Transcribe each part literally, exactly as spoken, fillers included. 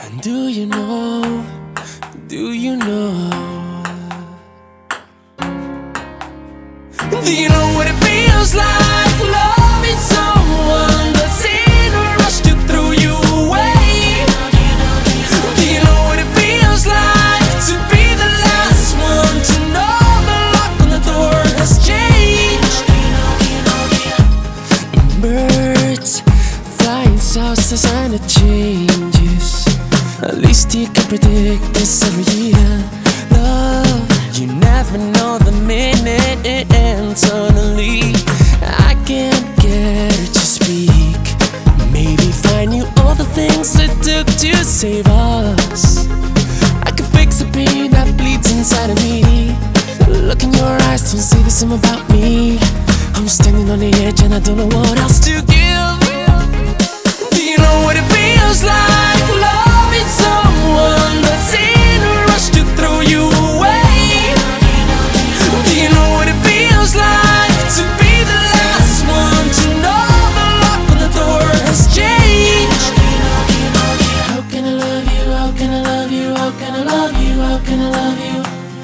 And do you know, do you know, do you know what it feels like loving someone that's in a rush to throw you away? Do you know what it feels like to be the last one to know the lock on the door has changed? Birds flying south as and it changes. At least you can predict this every year. Love, you never know the minute it ends. Suddenly, I can't get her to speak. Maybe if I knew all the things it took to save us, I could fix the pain that bleeds inside of me. Look in your eyes, don't say the same about me. I'm standing on the edge and I don't know what else to give. Do you know what it feels like loving someone that's in a rush to throw you away? Do you know what it feels like to be the last one to know the lock on the door has changed? How can I love you, how can I love you, how can I love you, how can I love you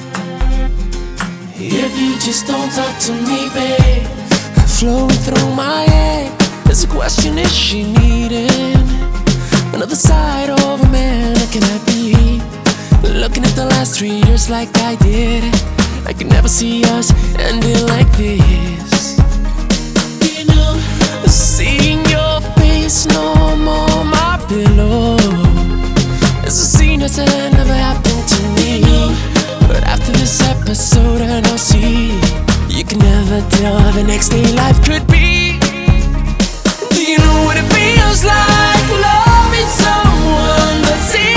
if you just don't talk to me, babe? Flowing through my head is a question, is she needing another side of a man? How can I be looking at the last three years like I did? I can never see us ending like this. You know, seeing your face no more my pillow. It's a scene that never happened to me. But after this episode I know, see, you can never tell how the next day life could be. Do you know what it feels like loving someone that's in